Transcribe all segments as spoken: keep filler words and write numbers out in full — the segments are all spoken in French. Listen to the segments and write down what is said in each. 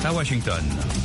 à Washington.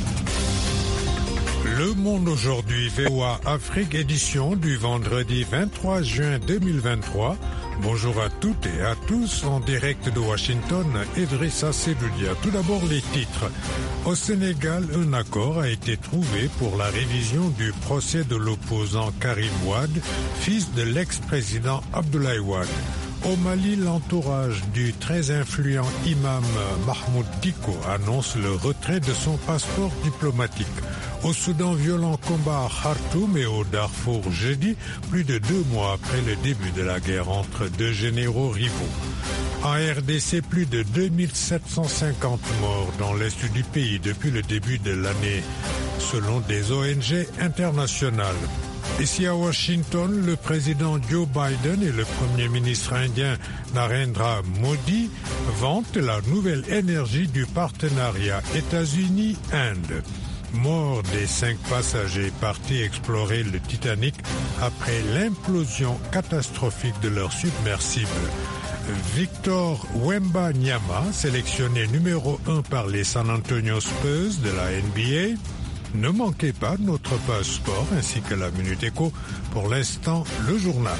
Le Monde aujourd'hui, V O A Afrique édition du vendredi vingt-trois juin deux mille vingt-trois. Bonjour à toutes et à tous, en direct de Washington, Idrissa Seloudia. Tout d'abord les titres. Au Sénégal, un accord a été trouvé pour la révision du procès de l'opposant Karim Wade, fils de l'ex-président Abdoulaye Wade. Au Mali, l'entourage du très influent imam Mahmoud Dicko annonce le retrait de son passeport diplomatique. Au Soudan, violent combat à Khartoum et au Darfour jeudi, plus de deux mois après le début de la guerre entre deux généraux rivaux. En R D C, plus de deux mille sept cent cinquante morts dans l'est du pays depuis le début de l'année, selon des O N G internationales. Ici à Washington, le président Joe Biden et le premier ministre indien Narendra Modi vantent la nouvelle énergie du partenariat États-Unis-Inde. Mort des cinq passagers partis explorer le Titanic après l'implosion catastrophique de leur submersible. Victor Wembanyama, sélectionné numéro un par les San Antonio Spurs de la N B A. Ne manquez pas notre page sport ainsi que la Minute Éco. Pour l'instant, le journal.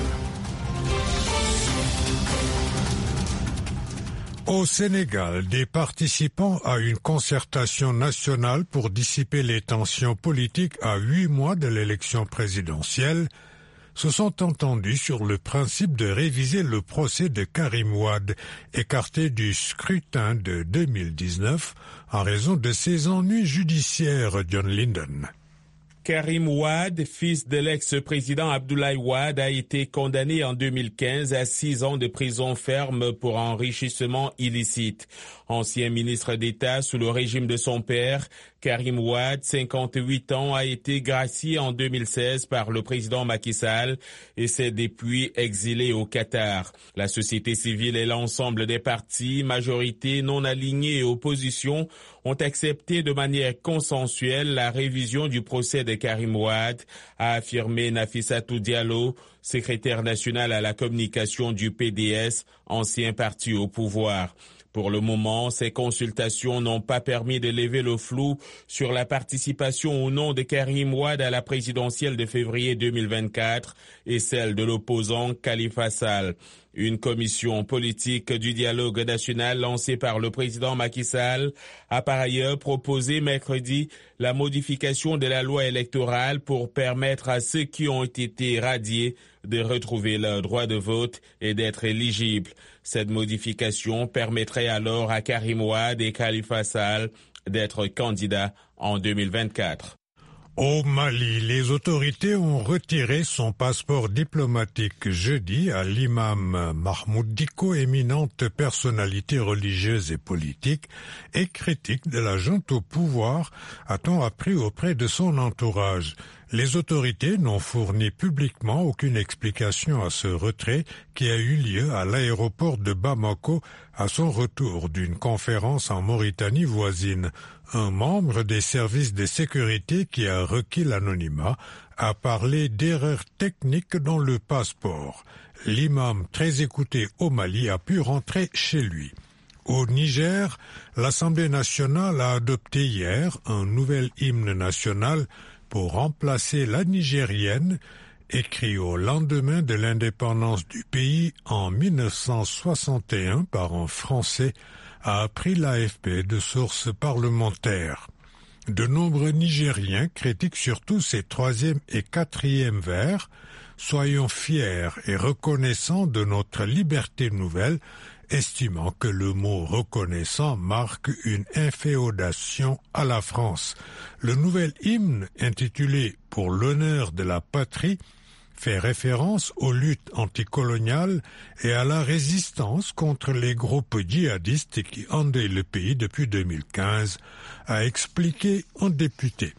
Au Sénégal, des participants à une concertation nationale pour dissiper les tensions politiques à huit mois de l'élection présidentielle se sont entendus sur le principe de réviser le procès de Karim Wade, écarté du scrutin de deux mille dix-neuf en raison de ses ennuis judiciaires. John Linden. Karim Wade, fils de l'ex-président Abdoulaye Wade, a été condamné en deux mille quinze à six ans de prison ferme pour enrichissement illicite. Ancien ministre d'État sous le régime de son père, Karim Wade, cinquante-huit ans, a été gracié en deux mille seize par le président Macky Sall et s'est depuis exilé au Qatar. La société civile et l'ensemble des partis, majorité non alignée et opposition, ont accepté de manière consensuelle la révision du procès de Karim Wade, a affirmé Nafissatou Diallo, secrétaire national à la communication du P D S, ancien parti au pouvoir. Pour le moment, ces consultations n'ont pas permis de lever le flou sur la participation ou non de Karim Wade à la présidentielle de février deux mille vingt-quatre et celle de l'opposant Khalifa Sall. Une commission politique du dialogue national lancée par le président Macky Sall a par ailleurs proposé mercredi la modification de la loi électorale pour permettre à ceux qui ont été radiés de retrouver leur droit de vote et d'être éligibles. Cette modification permettrait alors à Karim Wade et Khalifa Sall d'être candidats en deux mille vingt-quatre. Au Mali, les autorités ont retiré son passeport diplomatique jeudi à l'imam Mahmoud Dicko, éminente personnalité religieuse et politique et critique de la junte au pouvoir, a-t-on appris auprès de son entourage. Les autorités n'ont fourni publiquement aucune explication à ce retrait qui a eu lieu à l'aéroport de Bamako à son retour d'une conférence en Mauritanie voisine. Un membre des services de sécurité qui a requis l'anonymat a parlé d'erreurs techniques dans le passeport. L'imam, très écouté au Mali, a pu rentrer chez lui. Au Niger, l'Assemblée nationale a adopté hier un nouvel hymne national pour remplacer la nigérienne, écrit au lendemain de l'indépendance du pays en mille neuf cent soixante et un par un Français, a appris l'A F P de sources parlementaires. De nombreux Nigériens critiquent surtout ces troisième et quatrième vers. Soyons fiers et reconnaissants de notre liberté nouvelle, estimant que le mot reconnaissant marque une inféodation à la France. Le nouvel hymne, intitulé Pour l'honneur de la patrie, fait référence aux luttes anticoloniales et à la résistance contre les groupes djihadistes qui endeuillent le pays depuis deux mille quinze, a expliqué un député.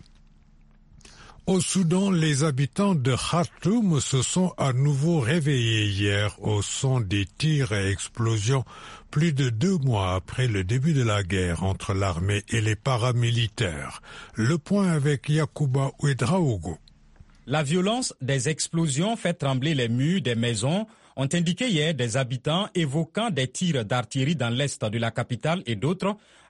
Au Soudan, les habitants de Khartoum se sont à nouveau réveillés hier au son des tirs et explosions plus de deux mois après le début de la guerre entre l'armée et les paramilitaires. Le point avec Yacouba Ouedraogo. La violence des explosions fait trembler les murs des maisons, ont indiqué hier des habitants évoquant des tirs d'artillerie dans l'est de la capitale et d'autres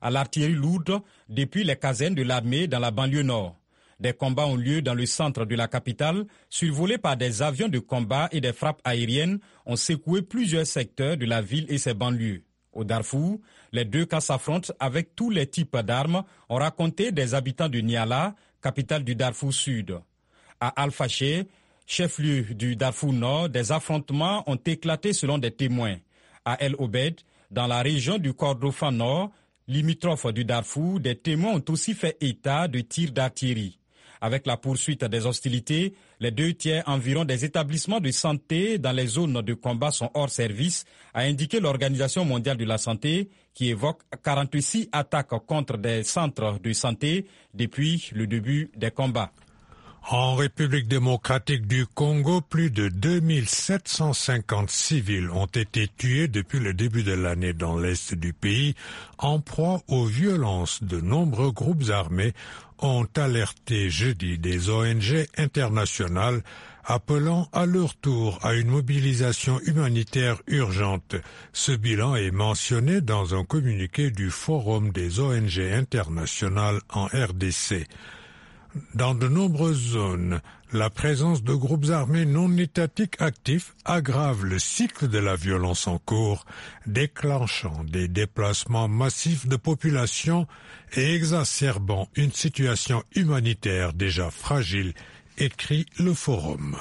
à l'artillerie lourde depuis les casernes de l'armée dans la banlieue nord. Des combats ont lieu dans le centre de la capitale, survolés par des avions de combat et des frappes aériennes ont secoué plusieurs secteurs de la ville et ses banlieues. Au Darfour, les deux camps s'affrontent avec tous les types d'armes, ont raconté des habitants de Niala, capitale du Darfour Sud. À Al-Fashir, chef-lieu du Darfour Nord, des affrontements ont éclaté selon des témoins. À El Obed, dans la région du Kordofan Nord, limitrophe du Darfour, des témoins ont aussi fait état de tirs d'artillerie. Avec la poursuite des hostilités, les deux tiers environ des établissements de santé dans les zones de combat sont hors service, a indiqué l'Organisation mondiale de la santé, qui évoque quarante-six attaques contre des centres de santé depuis le début des combats. En République démocratique du Congo, plus de deux mille sept cent cinquante civils ont été tués depuis le début de l'année dans l'est du pays, en proie aux violences. De nombreux groupes armés ont alerté jeudi des O N G internationales appelant à leur tour à une mobilisation humanitaire urgente. Ce bilan est mentionné dans un communiqué du Forum des O N G internationales en R D C. Dans de nombreuses zones, la présence de groupes armés non étatiques actifs aggrave le cycle de la violence en cours, déclenchant des déplacements massifs de population et exacerbant une situation humanitaire déjà fragile, écrit le Forum.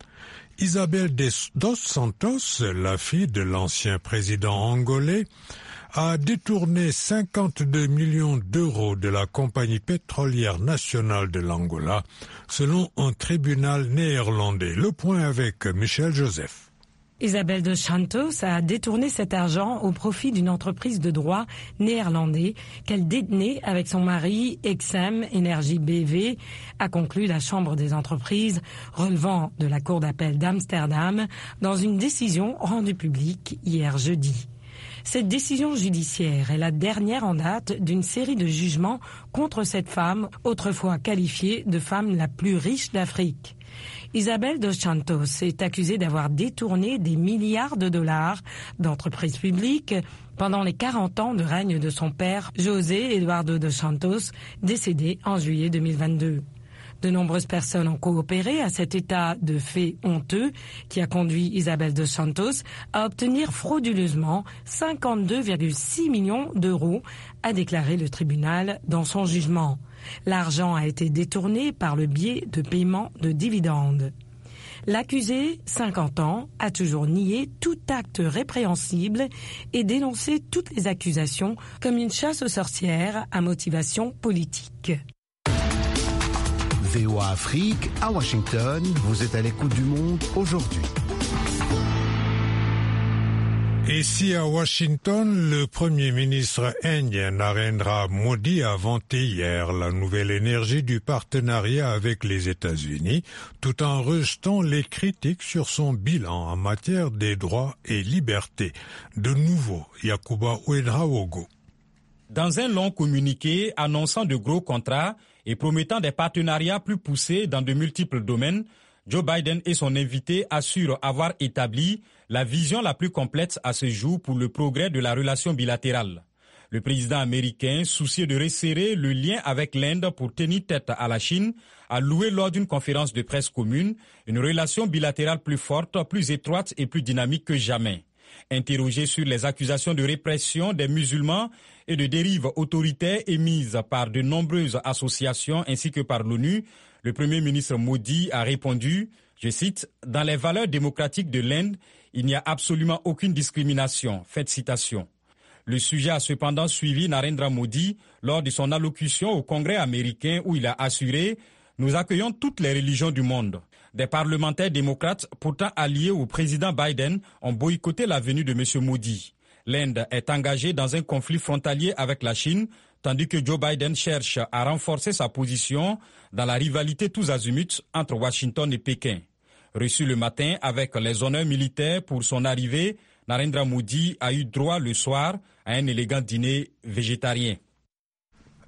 Isabel dos Santos, la fille de l'ancien président angolais, a détourné cinquante-deux millions d'euros de la compagnie pétrolière nationale de l'Angola, selon un tribunal néerlandais. Le point avec Michel Joseph. Isabel dos Santos a détourné cet argent au profit d'une entreprise de droit néerlandais qu'elle détenait avec son mari Exem Energy B V, a conclu la Chambre des entreprises relevant de la Cour d'appel d'Amsterdam dans une décision rendue publique hier jeudi. Cette décision judiciaire est la dernière en date d'une série de jugements contre cette femme, autrefois qualifiée de femme la plus riche d'Afrique. Isabel dos Santos est accusée d'avoir détourné des milliards de dollars d'entreprises publiques pendant les quarante ans de règne de son père, José Eduardo dos Santos, décédé en juillet deux mille vingt-deux. De nombreuses personnes ont coopéré à cet état de fait honteux qui a conduit Isabel dos Santos à obtenir frauduleusement cinquante-deux virgule six millions d'euros, a déclaré le tribunal dans son jugement. L'argent a été détourné par le biais de paiements de dividendes. L'accusé, cinquante ans, a toujours nié tout acte répréhensible et dénoncé toutes les accusations comme une chasse aux sorcières à motivation politique. V O A Afrique, à Washington, vous êtes à l'écoute du monde aujourd'hui. Ici à Washington, le Premier ministre indien Narendra Modi a vanté hier la nouvelle énergie du partenariat avec les États-Unis, tout en rejetant les critiques sur son bilan en matière des droits et libertés. De nouveau, Yakuba Ouedraogo. Dans un long communiqué annonçant de gros contrats et promettant des partenariats plus poussés dans de multiples domaines, Joe Biden et son invité assurent avoir établi la vision la plus complète à ce jour pour le progrès de la relation bilatérale. Le président américain, soucieux de resserrer le lien avec l'Inde pour tenir tête à la Chine, a loué lors d'une conférence de presse commune une relation bilatérale plus forte, plus étroite et plus dynamique que jamais. Interrogé sur les accusations de répression des musulmans et de dérives autoritaires émises par de nombreuses associations ainsi que par l'ONU, le Premier ministre Modi a répondu, je cite, « Dans les valeurs démocratiques de l'Inde, il n'y a absolument aucune discrimination ». Fin de citation. Le sujet a cependant suivi Narendra Modi lors de son allocution au Congrès américain où il a assuré « Nous accueillons toutes les religions du monde ». Des parlementaires démocrates, pourtant alliés au président Biden, ont boycotté la venue de M. Modi. L'Inde est engagée dans un conflit frontalier avec la Chine, tandis que Joe Biden cherche à renforcer sa position dans la rivalité tous azimuts entre Washington et Pékin. Reçu le matin avec les honneurs militaires pour son arrivée, Narendra Modi a eu droit le soir à un élégant dîner végétarien.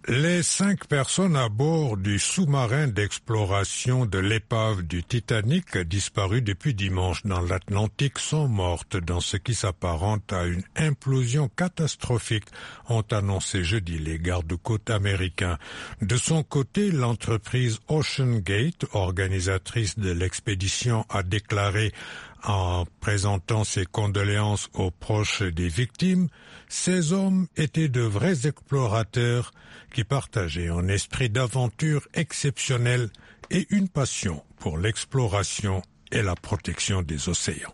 Les cinq personnes à bord du sous-marin d'exploration de l'épave du Titanic, disparu depuis dimanche dans l'Atlantique, sont mortes dans ce qui s'apparente à une implosion catastrophique, ont annoncé jeudi les gardes-côtes américains. De son côté, l'entreprise Ocean Gate, organisatrice de l'expédition, a déclaré en présentant ses condoléances aux proches des victimes, ces hommes étaient de vrais explorateurs qui partageaient un esprit d'aventure exceptionnel et une passion pour l'exploration et la protection des océans.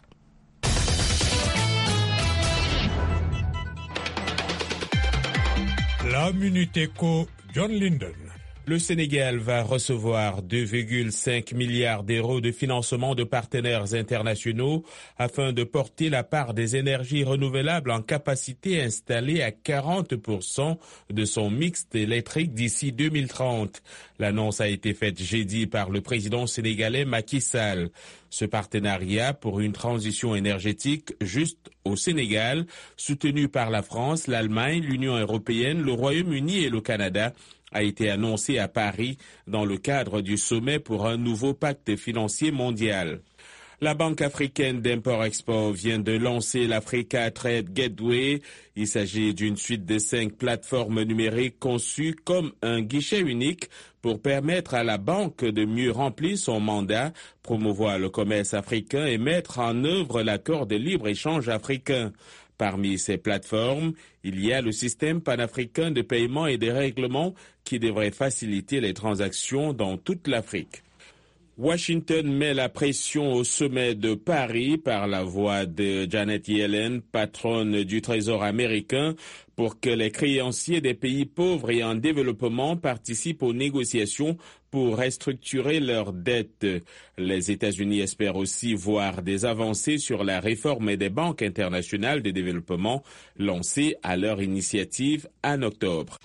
La Minute Éco, John Linden. Le Sénégal va recevoir deux virgule cinq milliards d'euros de financement de partenaires internationaux afin de porter la part des énergies renouvelables en capacité installée à quarante pour cent de son mix électrique d'ici deux mille trente. L'annonce a été faite jeudi par le président sénégalais Macky Sall. Ce partenariat pour une transition énergétique juste au Sénégal, soutenu par la France, l'Allemagne, l'Union européenne, le Royaume-Uni et le Canada, a été annoncé à Paris dans le cadre du sommet pour un nouveau pacte financier mondial. La Banque africaine d'import-export vient de lancer l'Africa Trade Gateway. Il s'agit d'une suite de cinq plateformes numériques conçues comme un guichet unique pour permettre à la banque de mieux remplir son mandat, promouvoir le commerce africain et mettre en œuvre l'accord de libre-échange africain. Parmi ces plateformes, il y a le système panafricain de paiement et de règlement qui devrait faciliter les transactions dans toute l'Afrique. Washington met la pression au sommet de Paris par la voix de Janet Yellen, patronne du Trésor américain, pour que les créanciers des pays pauvres et en développement participent aux négociations pour restructurer leurs dettes. Les États-Unis espèrent aussi voir des avancées sur la réforme des banques internationales de développement lancée à leur initiative en octobre.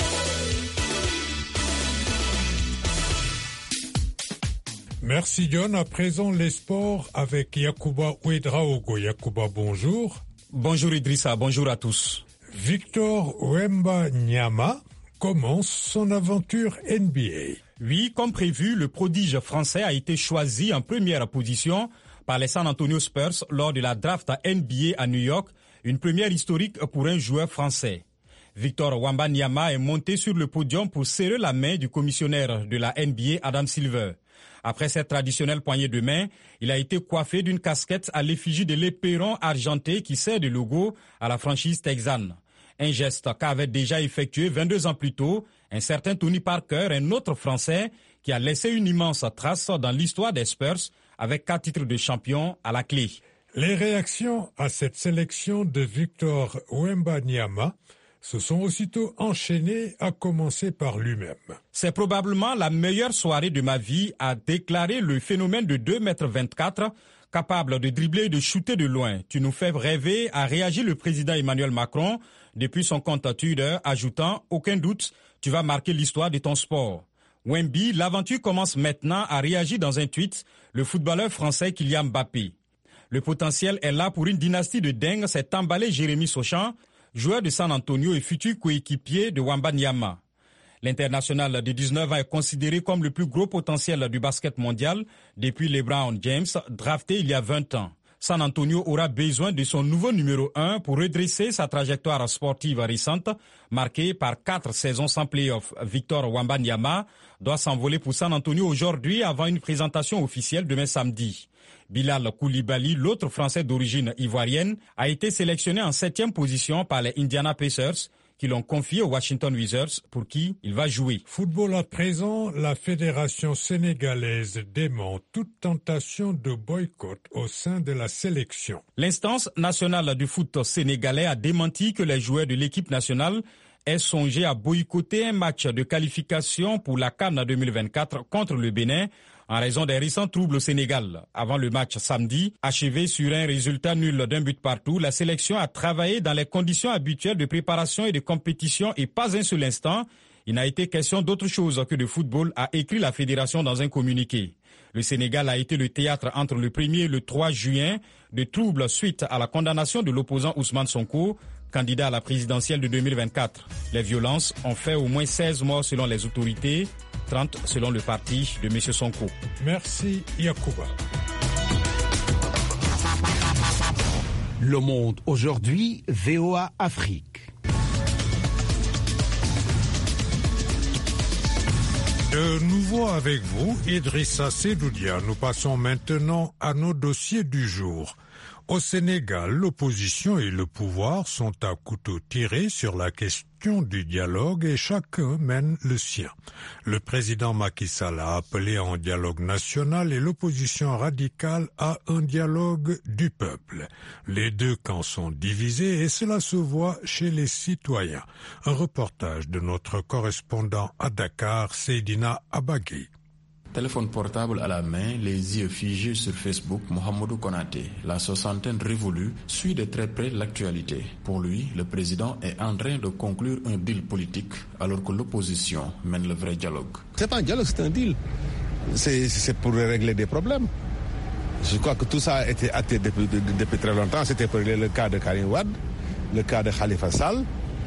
Merci John. À présent, les sports avec Yacouba Ouedraogo. Yacouba, bonjour. Bonjour Idrissa, bonjour à tous. Victor Wembanyama commence son aventure N B A. Oui, comme prévu, le prodige français a été choisi en première position par les San Antonio Spurs lors de la draft N B A à New York, une première historique pour un joueur français. Victor Wembanyama est monté sur le podium pour serrer la main du commissionnaire de la N B A, Adam Silver. Après cette traditionnelle poignée de main, il a été coiffé d'une casquette à l'effigie de l'éperon argenté qui sert de logo à la franchise texane. Un geste qu'avait déjà effectué vingt-deux ans plus tôt un certain Tony Parker, un autre Français qui a laissé une immense trace dans l'histoire des Spurs avec quatre titres de champion à la clé. Les réactions à cette sélection de Victor Wembanyama se sont aussitôt enchaînées, à commencer par lui-même. C'est probablement la meilleure soirée de ma vie, a déclaré le phénomène de deux mètres vingt-quatre, capable de dribbler et de shooter de loin. Tu nous fais rêver, a réagi le président Emmanuel Macron depuis son compte Twitter, ajoutant « Aucun doute, tu vas marquer l'histoire de ton sport ». Wemby, l'aventure commence maintenant, a réagi dans un tweet le footballeur français Kylian Mbappé. Le potentiel est là pour une dynastie de dingue, s'est emballé Jérémy Sochan, joueur de San Antonio et futur coéquipier de Wembanyama. L'international de dix-neuf ans est considéré comme le plus gros potentiel du basket mondial depuis LeBron James, drafté il y a vingt ans. San Antonio aura besoin de son nouveau numéro un pour redresser sa trajectoire sportive récente, marquée par quatre saisons sans play-off. Victor Wembanyama doit s'envoler pour San Antonio aujourd'hui avant une présentation officielle demain samedi. Bilal Koulibaly, l'autre Français d'origine ivoirienne, a été sélectionné en septième position par les Indiana Pacers, qui l'ont confié aux Washington Wizards, pour qui il va jouer. Football à présent, la fédération sénégalaise dément toute tentation de boycott au sein de la sélection. L'instance nationale du foot sénégalais a démenti que les joueurs de l'équipe nationale aient songé à boycotter un match de qualification pour la CAN deux mille vingt-quatre contre le Bénin, en raison des récents troubles au Sénégal. Avant le match samedi, achevé sur un résultat nul d'un but partout, la sélection a travaillé dans les conditions habituelles de préparation et de compétition et pas un seul instant, il n'a été question d'autre chose que de football, a écrit la fédération dans un communiqué. Le Sénégal a été le théâtre entre le premier et le trois juin de troubles suite à la condamnation de l'opposant Ousmane Sonko, candidat à la présidentielle de deux mille vingt-quatre. Les violences ont fait au moins seize morts selon les autorités, trente selon le parti de M. Sonko. Merci Yacouba. Le Monde aujourd'hui, V O A Afrique. De nouveau avec vous, Idrissa Sedoudia. Nous passons maintenant à nos dossiers du jour. Au Sénégal, l'opposition et le pouvoir sont à couteau tiré sur la question du dialogue et chacun mène le sien. Le président Macky Sall a appelé à un dialogue national et l'opposition radicale à un dialogue du peuple. Les deux camps sont divisés et cela se voit chez les citoyens. Un reportage de notre correspondant à Dakar, Seydina Abagui. Téléphone portable à la main, les yeux figés sur Facebook, Mohamedou Konaté, la soixantaine révolue, suit de très près l'actualité. Pour lui, le président est en train de conclure un deal politique alors que l'opposition mène le vrai dialogue. C'est pas un dialogue, c'est un deal. C'est, c'est pour régler des problèmes. Je crois que tout ça a été acté depuis, depuis très longtemps. C'était pour régler le cas de Karim Wade, le cas de Khalifa Sall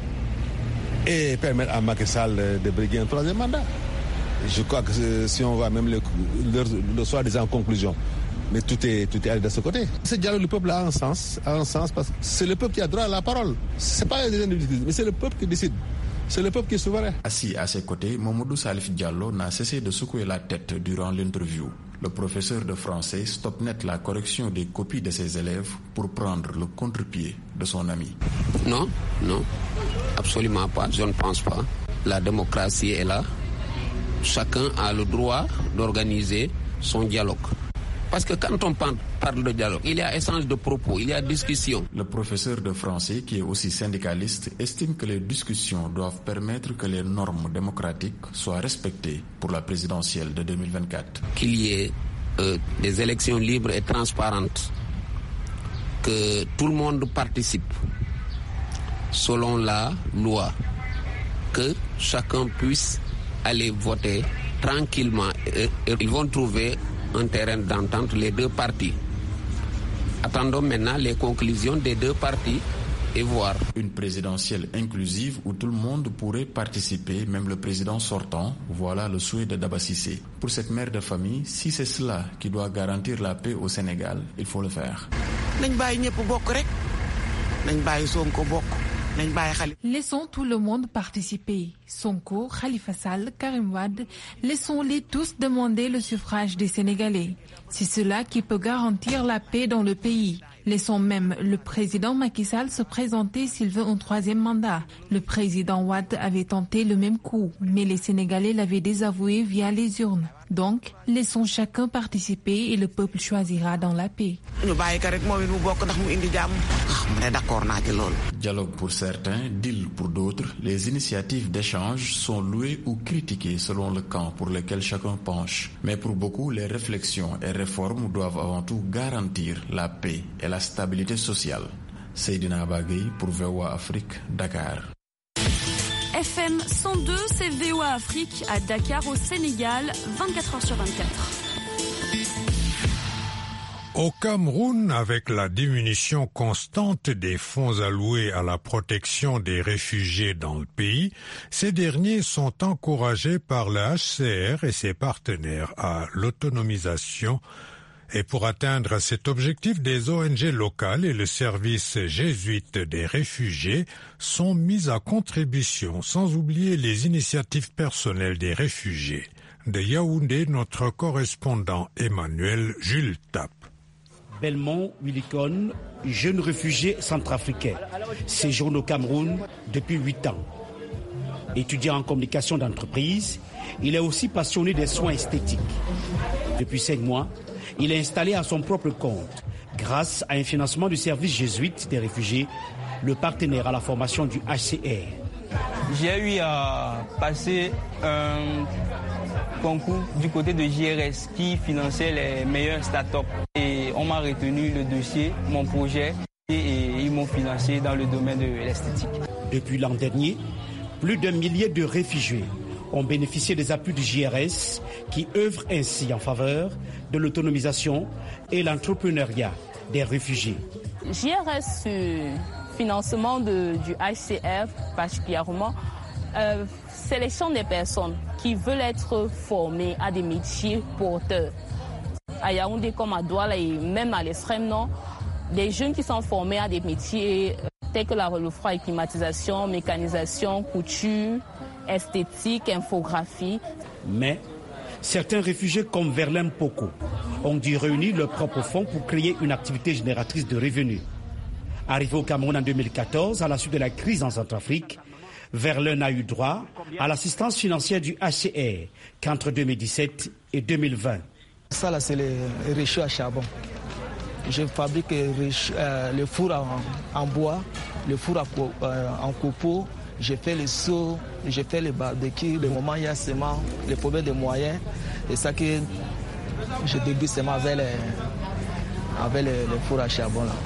et permettre à Macky Sall de briguer un troisième mandat. Je crois que si on voit même le, le, le soi-disant conclusion, mais tout est, tout est allé de ce côté. Ce dialogue, le peuple a un sens, a un sens parce que c'est le peuple qui a droit à la parole. C'est pas les individus, mais c'est le peuple qui décide. C'est le peuple qui est souverain. Assis à ses côtés, Mamadou Salif Diallo n'a cessé de secouer la tête durant l'interview. Le professeur de français stoppe net la correction des copies de ses élèves pour prendre le contre-pied de son ami. Non, non, absolument pas, je ne pense pas. La démocratie est là. Chacun a le droit d'organiser son dialogue. Parce que quand on parle de dialogue, il y a échange de propos, il y a discussion. Le professeur de français, qui est aussi syndicaliste, estime que les discussions doivent permettre que les normes démocratiques soient respectées pour la présidentielle de deux mille vingt-quatre. Qu'il y ait euh, des élections libres et transparentes, que tout le monde participe selon la loi, que chacun puisse aller voter tranquillement et, et ils vont trouver un terrain d'entente, les deux parties. Attendons maintenant les conclusions des deux parties et voir. Une présidentielle inclusive où tout le monde pourrait participer, même le président sortant, voilà le souhait de Daba Cissé. Pour cette mère de famille, si c'est cela qui doit garantir la paix au Sénégal, il faut le faire. Laissons tout le monde participer. Sonko, Khalifa Sall, Karim Wade, laissons-les tous demander le suffrage des Sénégalais. C'est cela qui peut garantir la paix dans le pays. Laissons même le président Macky Sall se présenter s'il veut un troisième mandat. Le président Wade avait tenté le même coup, mais les Sénégalais l'avaient désavoué via les urnes. Donc, laissons chacun participer et le peuple choisira dans la paix. Dialogue pour certains, deal pour d'autres, les initiatives d'échange sont louées ou critiquées selon le camp pour lequel chacun penche. Mais pour beaucoup, les réflexions et réformes doivent avant tout garantir la paix et la stabilité sociale. Seydina Abagui pour V O A Afrique, Dakar. F M cent deux, c'est V O A Afrique à Dakar au Sénégal, vingt-quatre heures sur vingt-quatre. Au Cameroun, avec la diminution constante des fonds alloués à la protection des réfugiés dans le pays, ces derniers sont encouragés par le H C R et ses partenaires à l'autonomisation. Et pour atteindre cet objectif, des O N G locales et le service jésuite des réfugiés sont mis à contribution, sans oublier les initiatives personnelles des réfugiés. De Yaoundé, notre correspondant Emmanuel Jules Tap. Belmont Willicon, jeune réfugié centrafricain, séjourne au Cameroun depuis huit ans. Étudiant en communication d'entreprise, il est aussi passionné des soins esthétiques. Depuis cinq mois, il est installé à son propre compte, grâce à un financement du service jésuite des réfugiés, le partenaire à la formation du H C R. J'ai eu à passer un concours du côté de J R S qui finançait les meilleurs startups. Et on m'a retenu le dossier, mon projet, et, et ils m'ont financé dans le domaine de l'esthétique. Depuis l'an dernier, plus d'un millier de réfugiés ont bénéficié des appuis du J R S qui œuvrent ainsi en faveur de l'autonomisation et l'entrepreneuriat des réfugiés. J R S financement de, du H C R particulièrement, euh, sélection des personnes qui veulent être formées à des métiers porteurs. À Yaoundé comme à Douala et même à l'extrême nord, des jeunes qui sont formés à des métiers tels que la le froid et climatisation, mécanisation, couture, esthétique, infographie. Mais certains réfugiés comme Verlaine Poko ont dû réunir leurs propres fonds pour créer une activité génératrice de revenus. Arrivé au Cameroun en deux mille quatorze, à la suite de la crise en Centrafrique, Verlaine a eu droit à l'assistance financière du H C R qu'entre deux mille dix-sept et deux mille vingt. Ça là, c'est le réchaud à charbon. Je fabrique euh, le four en, en bois, le four à, euh, en copeaux. Je fais les seaux, je fais les barbecues. Le moment où il y a seulement les problèmes de moyens, c'est ça que je débute seulement avec les, avec les, les fours à charbon là.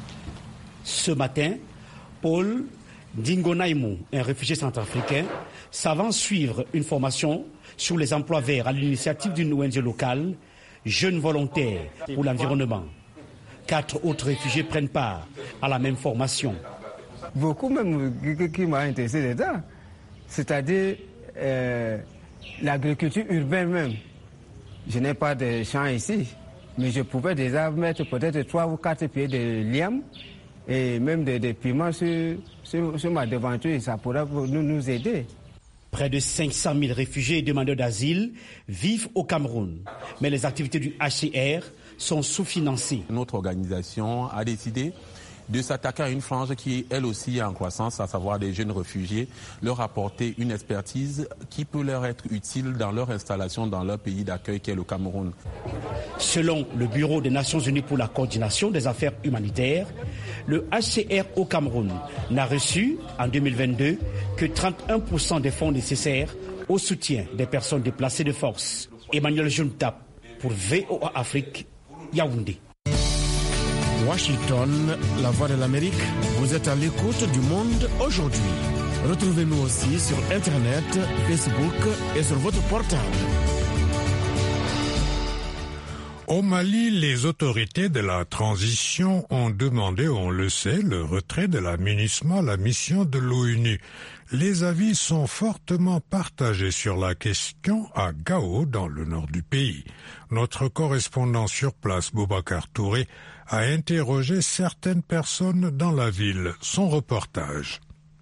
Ce matin, Paul Dingonaimou, un réfugié centrafricain, s'avance suivre une formation sur les emplois verts à l'initiative d'une O N G locale, Jeunes volontaires pour l'environnement. Quatre autres réfugiés prennent part à la même formation. Beaucoup même qui m'a intéressé dedans, c'est-à-dire euh, l'agriculture urbaine même. Je n'ai pas de champs ici, mais je pouvais déjà mettre peut-être trois ou quatre pieds de liam et même des de piments sur, sur, sur ma devanture, et ça pourrait nous, nous aider. Près de cinq cent mille réfugiés et demandeurs d'asile vivent au Cameroun, mais les activités du H C R sont sous-financées. Notre organisation a décidé de s'attaquer à une frange qui, elle aussi, est en croissance, à savoir des jeunes réfugiés, leur apporter une expertise qui peut leur être utile dans leur installation dans leur pays d'accueil qui est le Cameroun. Selon le Bureau des Nations Unies pour la coordination des affaires humanitaires, le H C R au Cameroun n'a reçu en deux mille vingt-deux que trente et un pour cent des fonds nécessaires au soutien des personnes déplacées de force. Emmanuel Junta pour V O A Afrique, Yaoundé. Washington, la voix de l'Amérique, vous êtes à l'écoute du monde aujourd'hui. Retrouvez-nous aussi sur Internet, Facebook et sur votre portable. Au Mali, les autorités de la transition ont demandé, on le sait, le retrait de la MINUSMA, la mission de l'ONU. Les avis sont fortement partagés sur la question à Gao, dans le nord du pays. Notre correspondant sur place, Boubacar Touré, a interrogé certaines personnes dans la ville. Son reportage.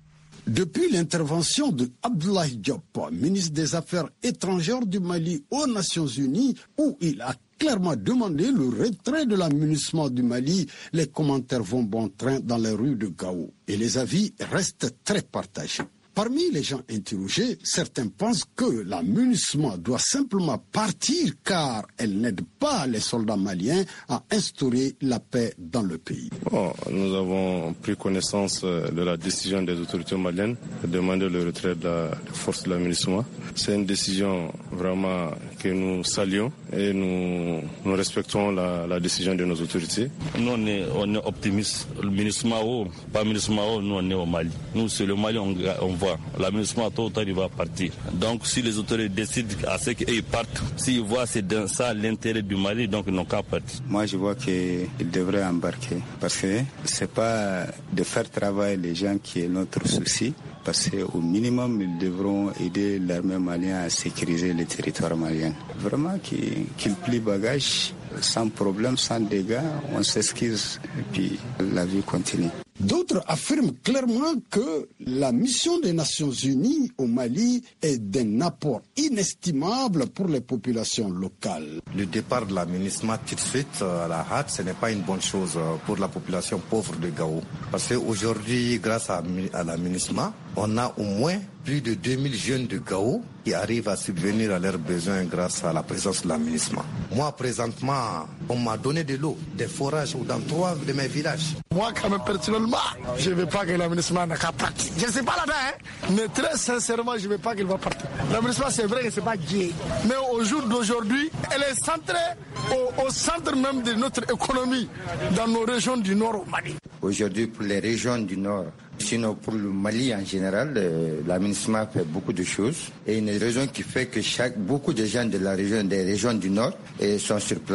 Depuis l'intervention de Abdoulaye Diop, ministre des Affaires étrangères du Mali aux Nations Unies, où il a clairement demandé le retrait de la MINUSMA du Mali, les commentaires vont bon train dans les rues de Gao. Et les avis restent très partagés. Parmi les gens interrogés, certains pensent que la MINUSMA doit simplement partir car elle n'aide pas les soldats maliens à instaurer la paix dans le pays. Bon, nous avons pris connaissance de la décision des autorités maliennes de demander le retrait de la force de la MINUSMA. C'est une décision vraiment que nous saluons et nous, nous respectons la, la décision de nos autorités. Nous, on est, on est optimistes. Le MINUSMA, pas MINUSMA, nous, on est au Mali. Nous, c'est le Mali, on, on voit. La MINUSMA, tôt ou tard, il va partir. Donc, si les autorités décident à ce qu'ils partent, s'ils voient c'est dans ça l'intérêt du Mali, donc ils n'ont qu'à partir. Moi, je vois qu'ils devraient embarquer parce que c'est pas de faire travailler les gens qui est notre souci. Parce qu'au minimum, ils devront aider l'armée malienne à sécuriser les territoires maliens. Vraiment qu'ils qu'ils plient bagage, sans problème, sans dégâts, on s'excuse et puis la vie continue. D'autres affirment clairement que la mission des Nations Unies au Mali est d'un apport inestimable pour les populations locales. Le départ de la MINUSMA tout de suite à la hâte, ce n'est pas une bonne chose pour la population pauvre de Gao. Parce qu'aujourd'hui, grâce à, à la MINUSMA, on a au moins plus de deux mille jeunes de Gao qui arrivent à subvenir à leurs besoins grâce à la présence de la MINUSMA. Moi, présentement, on m'a donné de l'eau, des forages dans trois de mes villages. Moi, quand même, personnellement, je ne veux pas que la MINUSMA n'a qu'à partir. Je ne sais pas là-dedans, hein, mais très sincèrement, je ne veux pas qu'elle va partir. La MINUSMA, c'est vrai que ce n'est pas gay, mais au jour d'aujourd'hui, elle est centrée au, au centre même de notre économie dans nos régions du Nord au Mali. Aujourd'hui, pour les régions du Nord, sinon pour le Mali en général, euh, la MINUSMA fait beaucoup de choses. Et une raison qui fait que chaque, beaucoup de gens de la région, des régions du Nord et sont sur place.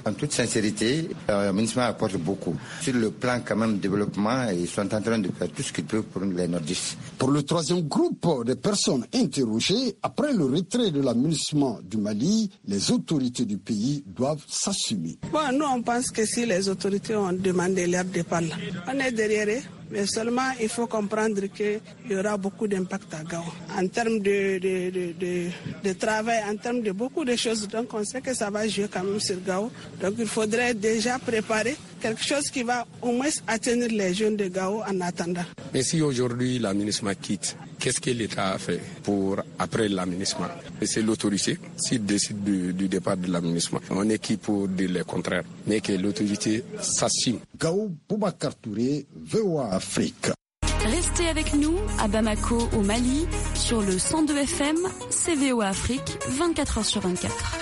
En toute sincérité, le MINUSMA apporte beaucoup. Sur le plan quand même développement, ils sont en train de faire tout ce qu'ils peuvent pour les nordistes. Pour le troisième groupe de personnes interrogées, après le retrait de la MINUSMA du Mali, les autorités du pays doivent s'assumer. Bon, nous on pense que si les autorités ont demandé leur départ, on est derrière eux. Mais seulement, il faut comprendre qu'il y aura beaucoup d'impact à Gao. En termes de, de, de, de, de travail, en termes de beaucoup de choses. Donc, on sait que ça va jouer quand même sur Gao. Donc, il faudrait déjà préparer quelque chose qui va au moins atteindre les jeunes de Gao en attendant. Mais si aujourd'hui la MINUSMA quitte, qu'est-ce que l'État a fait pour après la MINUSMA? C'est l'autorité. S'il décide du, du départ de la MINUSMA, on est qui pour dire le contraire? Mais que l'autorité s'assume. Gao, Boubacar Touré, V O A Afrique. Restez avec nous à Bamako au Mali sur le cent deux F M, C V O A Afrique, vingt-quatre heures sur vingt-quatre.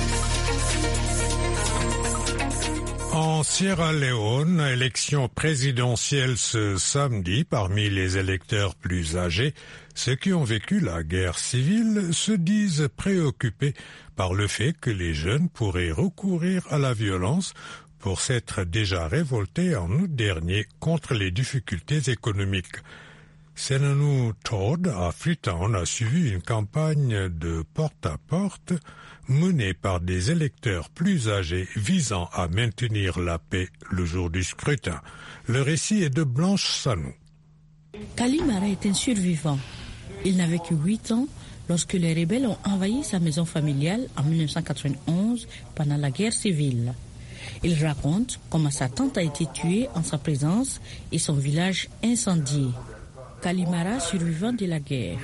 En Sierra Leone, élection présidentielle ce samedi. Parmi les électeurs plus âgés, ceux qui ont vécu la guerre civile se disent préoccupés par le fait que les jeunes pourraient recourir à la violence pour s'être déjà révoltés en août dernier contre les difficultés économiques. Senanou Todd à Freetown a suivi une campagne de porte-à-porte menée par des électeurs plus âgés visant à maintenir la paix le jour du scrutin. Le récit est de Blanche Sanou. Kalimara est un survivant. Il n'avait que huit ans lorsque les rebelles ont envahi sa maison familiale en mille neuf cent quatre-vingt-onze pendant la guerre civile. Il raconte comment sa tante a été tuée en sa présence et son village incendié. Kalimara, survivant de la guerre.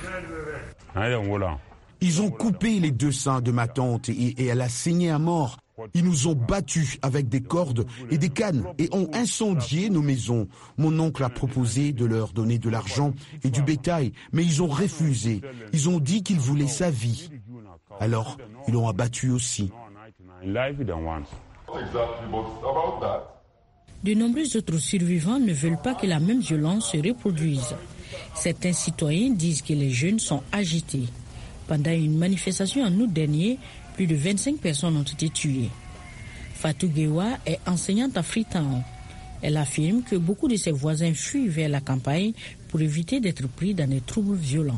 Ils ont coupé les deux seins de ma tante et, et elle a saigné à mort. Ils nous ont battus avec des cordes et des cannes et ont incendié nos maisons. Mon oncle a proposé de leur donner de l'argent et du bétail, mais ils ont refusé. Ils ont dit qu'ils voulaient sa vie. Alors, ils l'ont abattu aussi. De nombreux autres survivants ne veulent pas que la même violence se reproduise. Certains citoyens disent que les jeunes sont agités. Pendant une manifestation en août dernier, plus de vingt-cinq personnes ont été tuées. Fatou Gewa est enseignante à Freetown. Elle affirme que beaucoup de ses voisins fuient vers la campagne pour éviter d'être pris dans des troubles violents.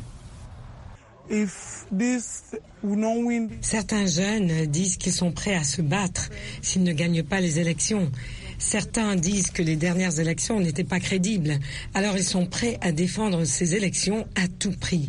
Certains jeunes disent qu'ils sont prêts à se battre s'ils ne gagnent pas les élections. Certains disent que les dernières élections n'étaient pas crédibles. Alors ils sont prêts à défendre ces élections à tout prix.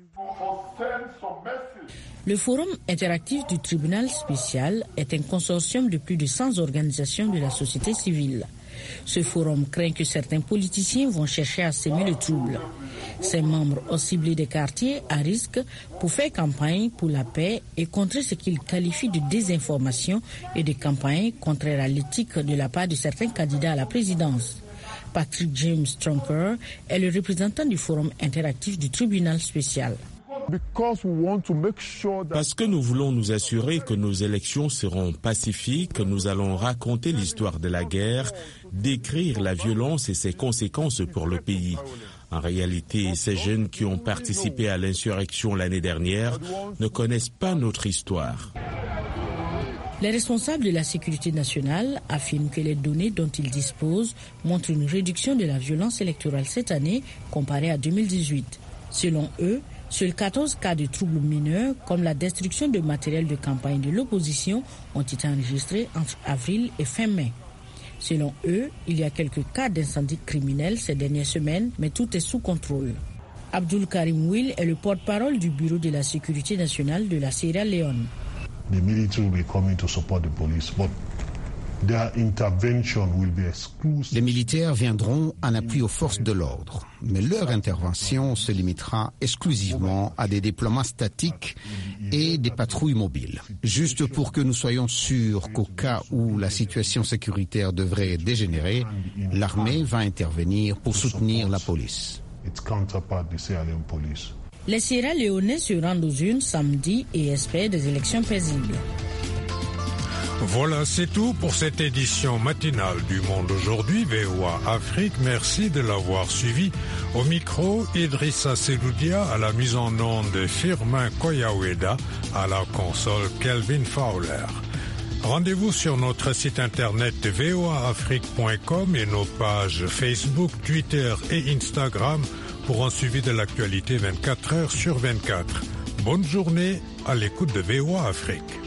Le Forum interactif du tribunal spécial est un consortium de plus de cent organisations de la société civile. Ce forum craint que certains politiciens vont chercher à semer le trouble. Ses membres ont ciblé des quartiers à risque pour faire campagne pour la paix et contrer ce qu'ils qualifient de désinformation et de campagne contraire à l'éthique de la part de certains candidats à la présidence. Patrick James Trumper est le représentant du Forum interactif du tribunal spécial. Parce que nous voulons nous assurer que nos élections seront pacifiques, nous allons raconter l'histoire de la guerre, décrire la violence et ses conséquences pour le pays. En réalité, ces jeunes qui ont participé à l'insurrection l'année dernière ne connaissent pas notre histoire. Les responsables de la sécurité nationale affirment que les données dont ils disposent montrent une réduction de la violence électorale cette année comparée à deux mille dix-huit. Selon eux, seuls quatorze cas de troubles mineurs, comme la destruction de matériel de campagne de l'opposition, ont été enregistrés entre avril et fin mai. Selon eux, il y a quelques cas d'incendie criminels ces dernières semaines, mais tout est sous contrôle. Abdul Karim Will est le porte-parole du Bureau de la sécurité nationale de la Sierra Leone. The military will come in to support the police, but their intervention will be exclusive. Les militaires viendront en appui aux forces de l'ordre, mais leur intervention se limitera exclusivement à des déploiements statiques et des patrouilles mobiles. Juste pour que nous soyons sûrs qu'au cas où la situation sécuritaire devrait dégénérer, l'armée va intervenir pour soutenir la police. Its counterpart, the Sierra Leone police. Les Sierra Leonais se rendent aux urnes samedi et espèrent des élections paisibles. Voilà, c'est tout pour cette édition matinale du Monde aujourd'hui, V O A Afrique. Merci de l'avoir suivi. Au micro, Idrissa Seloudia, à la mise en onde Firmin Koyaweda, à la console Kelvin Fowler. Rendez-vous sur notre site internet v o a afrique point com et nos pages Facebook, Twitter et Instagram pour un suivi de l'actualité vingt-quatre heures sur vingt-quatre. Bonne journée à l'écoute de V O A Afrique.